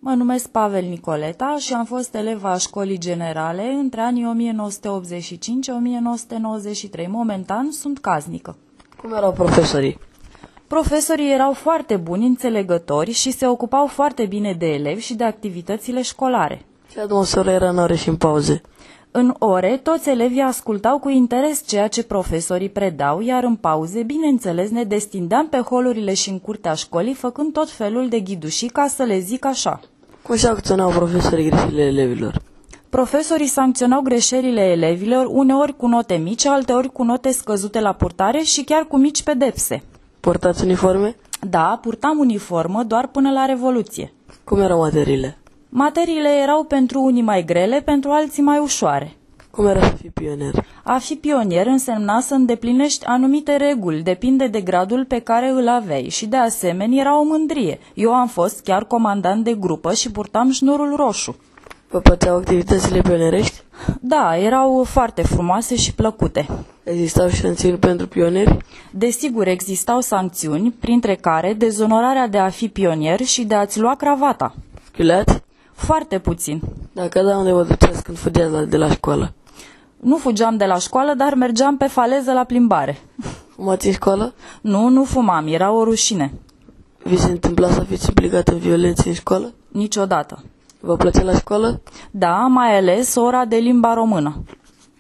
Mă numesc Pavel Nicoleta și am fost elev a școlii generale între anii 1985-1993. Momentan sunt caznică. Cum erau profesorii? Profesorii erau foarte buni, înțelegători și se ocupau foarte bine de elevi și de activitățile școlare. Ce atmosferă era în ore și în pauze? În ore, toți elevii ascultau cu interes ceea ce profesorii predau, iar în pauze, bineînțeles, ne destindeam pe holurile și în curtea școlii, făcând tot felul de ghidușii, ca să le zic așa. Cum sancționau profesorii greșelile elevilor? Profesorii sancționau greșelile elevilor, uneori cu note mici, alteori cu note scăzute la purtare și chiar cu mici pedepse. Purtați uniforme? Da, purtam uniformă doar până la Revoluție. Cum erau materiile? Materiile erau pentru unii mai grele, pentru alții mai ușoare. Cum era să fii pionier? A fi pionier însemna să îndeplinești anumite reguli, depinde de gradul pe care îl aveai și de asemenea era o mândrie. Eu am fost chiar comandant de grupă și purtam șnurul roșu. Vă plăceau activitățile pionerești? Da, erau foarte frumoase și plăcute. Existau și sancțiuni pentru pionieri? Desigur, existau sancțiuni, printre care dezonorarea de a fi pionier și de a-ți lua cravata. Chiuleați? Foarte puțin. Dacă da, unde vă duceați când fugeați de la școală? Nu fugeam de la școală, dar mergeam pe faleză la plimbare. Fumați în școală? Nu fumam, era o rușine. Vi se întâmpla să fiți implicat în violențe în școală? Niciodată. Vă plăcea la școală? Da, mai ales ora de limba română.